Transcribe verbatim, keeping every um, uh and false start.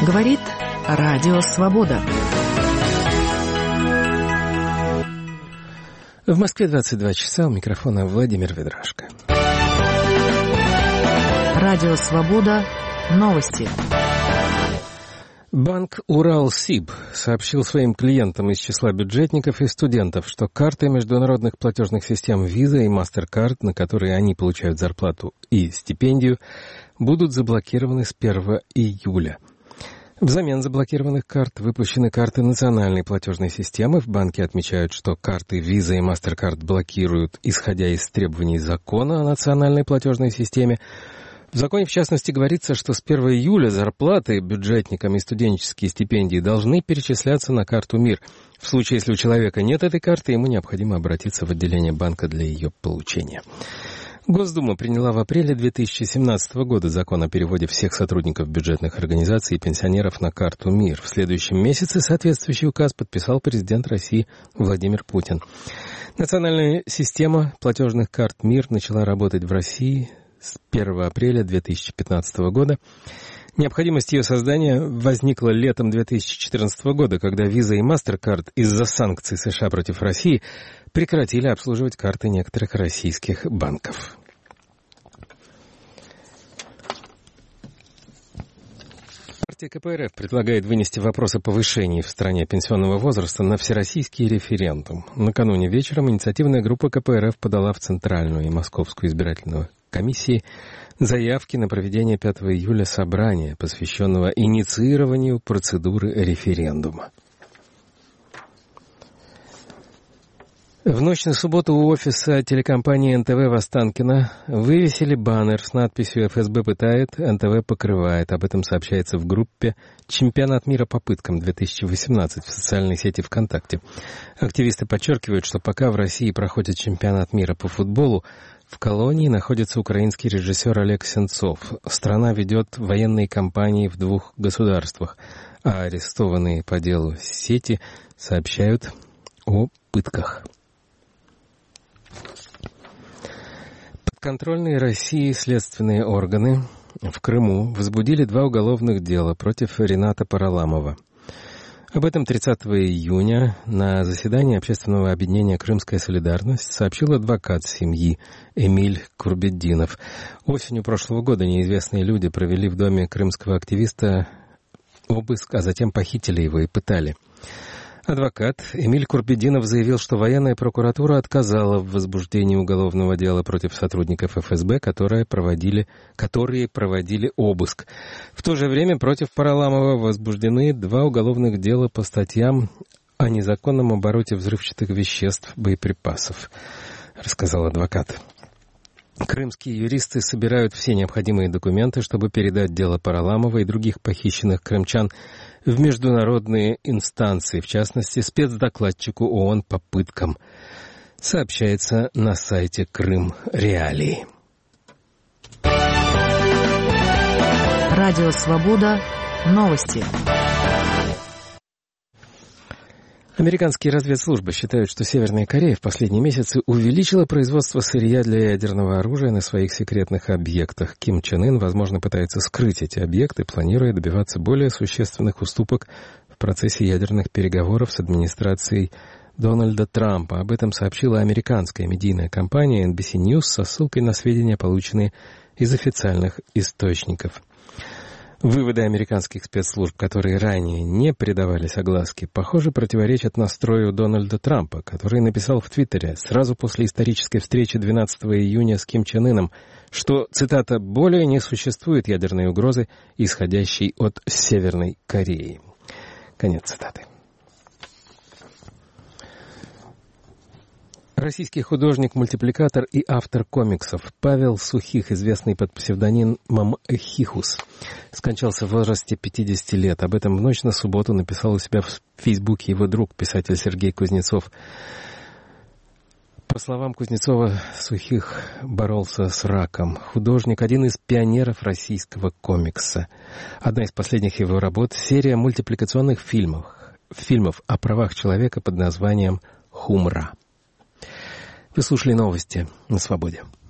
Говорит Радио Свобода. В Москве двадцать два часа, у микрофона Владимир Ведрашко. Радио Свобода. Новости. Банк Уралсиб сообщил своим клиентам из числа бюджетников и студентов, что карты международных платежных систем Visa и MasterCard, на которые они получают зарплату и стипендию, будут заблокированы с первого июля. Взамен заблокированных карт выпущены карты национальной платежной системы. В банке отмечают, что карты Visa и MasterCard блокируют, исходя из требований закона о национальной платежной системе. В законе, в частности, говорится, что с первого июля зарплаты бюджетникам и студенческие стипендии должны перечисляться на карту МИР. В случае, если у человека нет этой карты, ему необходимо обратиться в отделение банка для ее получения. Госдума приняла в апреле две тысячи семнадцатого года закон о переводе всех сотрудников бюджетных организаций и пенсионеров на карту МИР. В следующем месяце соответствующий указ подписал президент России Владимир Путин. Национальная система платежных карт МИР начала работать в России с первого апреля две тысячи пятнадцатого года. Необходимость ее создания возникла летом две тысячи четырнадцатого года, когда Visa и MasterCard из-за санкций США против России прекратили обслуживать карты некоторых российских банков. Партия ка пэ эр эф предлагает вынести вопрос о повышении в стране пенсионного возраста на всероссийский референдум. Накануне вечером инициативная группа ка пэ эр эф подала в Центральную и Московскую избирательную комиссии заявки на проведение пятого июля собрания, посвященного инициированию процедуры референдума. В ночь на субботу у офиса телекомпании эн тэ вэ в Останкино вывесили баннер с надписью «эф эс бэ пытает, эн тэ вэ покрывает». Об этом сообщается в группе «Чемпионат мира по пыткам две тысячи восемнадцать» в социальной сети ВКонтакте. Активисты подчеркивают, что пока в России проходит чемпионат мира по футболу, в колонии находится украинский режиссер Олег Сенцов. Страна ведет военные кампании в двух государствах, а арестованные по делу сети сообщают о пытках. Подконтрольные России следственные органы в Крыму возбудили два уголовных дела против Рената Параламова. Об этом тридцатого июня на заседании общественного объединения «Крымская солидарность» сообщил адвокат семьи Эмиль Курбетдинов. Осенью прошлого года неизвестные люди провели в доме крымского активиста обыск, а затем похитили его и пытали. Адвокат Эмиль Курбетдинов заявил, что военная прокуратура отказала в возбуждении уголовного дела против сотрудников эф эс бэ, которые проводили, которые проводили обыск. В то же время против Параламова возбуждены два уголовных дела по статьям о незаконном обороте взрывчатых веществ, боеприпасов, рассказал адвокат. Крымские юристы собирают все необходимые документы, чтобы передать дело Параламова и других похищенных крымчан в международные инстанции, в частности, спецдокладчику ООН по пыткам, сообщается на сайте Крым Реалии. Радио Свобода. Новости. Американские разведслужбы считают, что Северная Корея в последние месяцы увеличила производство сырья для ядерного оружия на своих секретных объектах. Ким Чен Ын, возможно, пытается скрыть эти объекты, планируя добиваться более существенных уступок в процессе ядерных переговоров с администрацией Дональда Трампа. Об этом сообщила американская медийная компания эн би си News со ссылкой на сведения, полученные из официальных источников. Выводы американских спецслужб, которые ранее не придавались огласке, похоже, противоречат настрою Дональда Трампа, который написал в Твиттере сразу после исторической встречи двенадцатого июня с Ким Чен Ыном, что, цитата, «более не существует ядерной угрозы, исходящей от Северной Кореи». Конец цитаты. Российский художник-мультипликатор и автор комиксов Павел Сухих, известный под псевдонимом Хихус, скончался в возрасте пятидесяти лет. Об этом в ночь на субботу написал у себя в Фейсбуке его друг, писатель Сергей Кузнецов. По словам Кузнецова, Сухих боролся с раком. Художник — один из пионеров российского комикса. Одна из последних его работ — серия мультипликационных фильмов, фильмов о правах человека под названием «Хумра». Вы слушали новости на Свободе.